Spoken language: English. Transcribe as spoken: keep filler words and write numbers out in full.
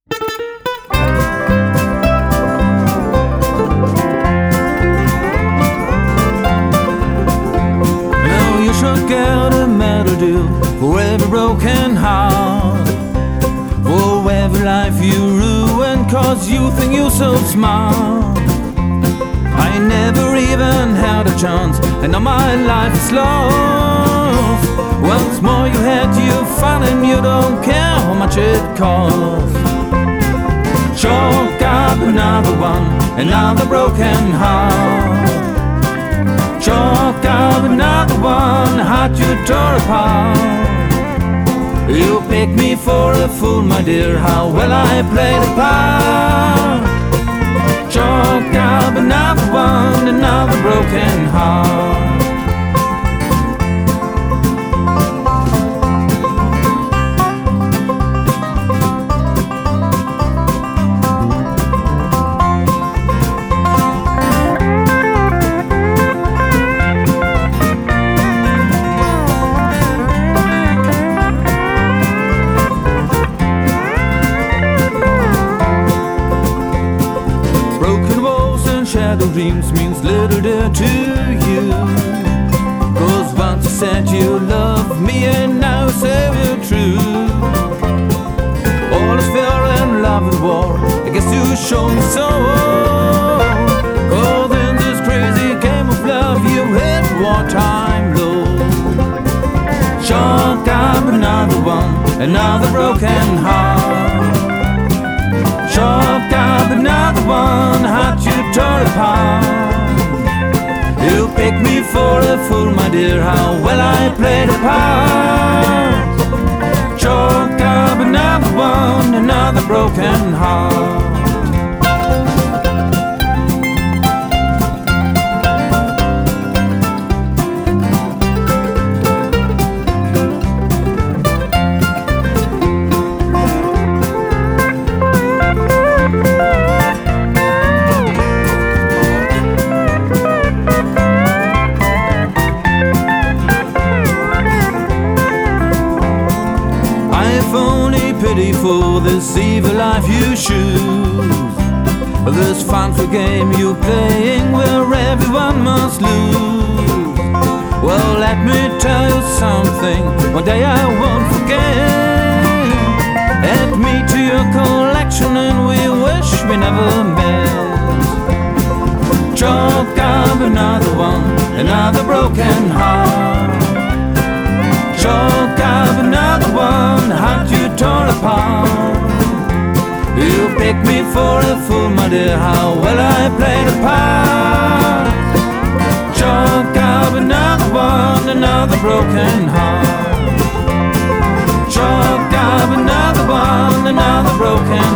Now you should get a medal for every broken heart, for every life you ruin cause you think you're so smart. I never even had a chance, and now my life is lost. Once more you had you fun and you don't care how much it costs. Chalk up another one, another broken heart. Chalk up another one, heart you tore apart. You pick me for a fool, my dear, how well I played the part. Chalk up another one, another broken heart. Shadow dreams means little there to you, cause once you said you love me and now say you're true. All is fair in love and war, I guess you show me so. Cause in this crazy game of love you hit wartime low. Chalk up another one, another broken heart. Chalk up another one, heart you tore apart. You picked me for a fool, my dear, how well I played the part. Chalk up another one, another broken heart. Pity for this evil life you choose, this fun-free game you're playing where everyone must lose. Well, let me tell you something, one day I won't forget. Add me to your collection and we wish we never met. Chalk up another one, another broken heart. Chalk up another one, heart you tore apart. You picked me for a fool, my dear, how well I played the part. Chalk up another one, another broken heart. Chalk up another one, another broken